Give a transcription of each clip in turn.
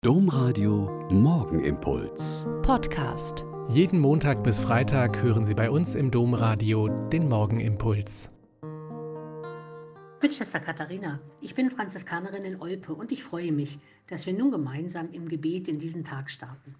Domradio Morgenimpuls. Podcast. Jeden Montag bis Freitag hören Sie bei uns im Domradio den Morgenimpuls. Mit Schwester Katharina. Ich bin Franziskanerin in Olpe und ich freue mich, dass wir nun gemeinsam im Gebet in diesen Tag starten.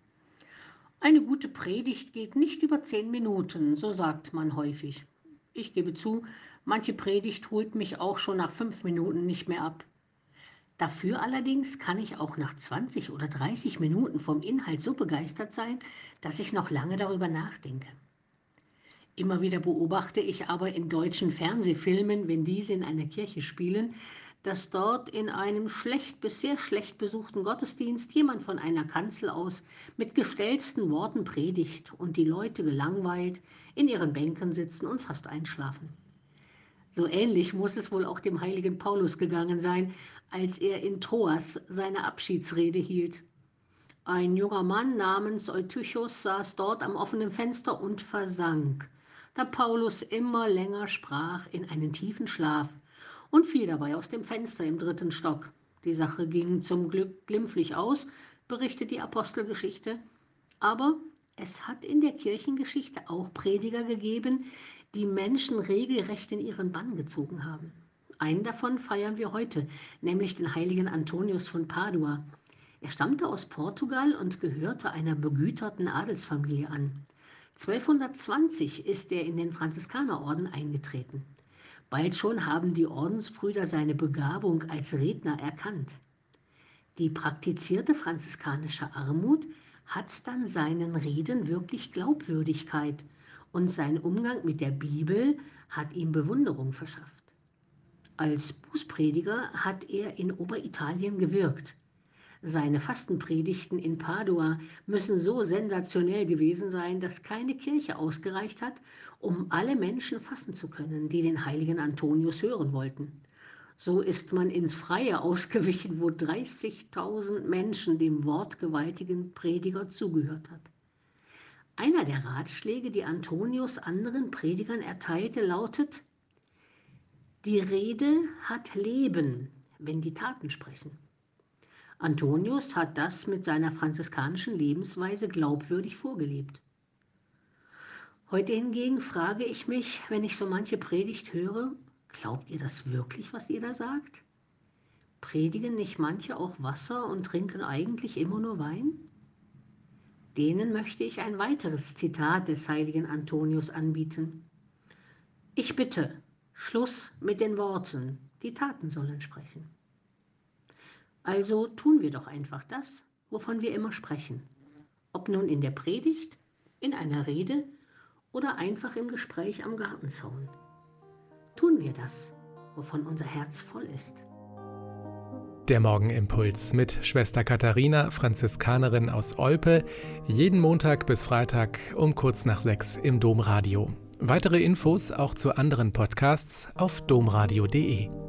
Eine gute Predigt geht nicht über 10 Minuten, so sagt man häufig. Ich gebe zu, manche Predigt holt mich auch schon nach 5 Minuten nicht mehr ab. Dafür allerdings kann ich auch nach 20 oder 30 Minuten vom Inhalt so begeistert sein, dass ich noch lange darüber nachdenke. Immer wieder beobachte ich aber in deutschen Fernsehfilmen, wenn diese in einer Kirche spielen, dass dort in einem schlecht bis sehr schlecht besuchten Gottesdienst jemand von einer Kanzel aus mit gestellsten Worten predigt und die Leute gelangweilt in ihren Bänken sitzen und fast einschlafen. So ähnlich muss es wohl auch dem heiligen Paulus gegangen sein, als er in Troas seine Abschiedsrede hielt. Ein junger Mann namens Eutychus saß dort am offenen Fenster und versank, da Paulus immer länger sprach, in einen tiefen Schlaf und fiel dabei aus dem Fenster im 3. Stock. Die Sache ging zum Glück glimpflich aus, berichtet die Apostelgeschichte, aber es hat in der Kirchengeschichte auch Prediger gegeben, die Menschen regelrecht in ihren Bann gezogen haben. Einen davon feiern wir heute, nämlich den heiligen Antonius von Padua. Er stammte aus Portugal und gehörte einer begüterten Adelsfamilie an. 1220 ist er in den Franziskanerorden eingetreten. Bald schon haben die Ordensbrüder seine Begabung als Redner erkannt. Die praktizierte franziskanische Armut hat dann seinen Reden wirklich Glaubwürdigkeit und sein Umgang mit der Bibel hat ihm Bewunderung verschafft. Als Bußprediger hat er in Oberitalien gewirkt. Seine Fastenpredigten in Padua müssen so sensationell gewesen sein, dass keine Kirche ausgereicht hat, um alle Menschen fassen zu können, die den heiligen Antonius hören wollten. So ist man ins Freie ausgewichen, wo 30.000 Menschen dem wortgewaltigen Prediger zugehört hat. Einer der Ratschläge, die Antonius anderen Predigern erteilte, lautet: Die Rede hat Leben, wenn die Taten sprechen. Antonius hat das mit seiner franziskanischen Lebensweise glaubwürdig vorgelebt. Heute hingegen frage ich mich, wenn ich so manche Predigt höre, glaubt ihr das wirklich, was ihr da sagt? Predigen nicht manche auch Wasser und trinken eigentlich immer nur Wein? Denen möchte ich ein weiteres Zitat des heiligen Antonius anbieten. Ich bitte, Schluss mit den Worten, die Taten sollen sprechen. Also tun wir doch einfach das, wovon wir immer sprechen. Ob nun in der Predigt, in einer Rede oder einfach im Gespräch am Gartenzaun. Tun wir das, wovon unser Herz voll ist. Der Morgenimpuls mit Schwester Katharina, Franziskanerin aus Olpe, jeden Montag bis Freitag um kurz nach 6 im Domradio. Weitere Infos auch zu anderen Podcasts auf domradio.de.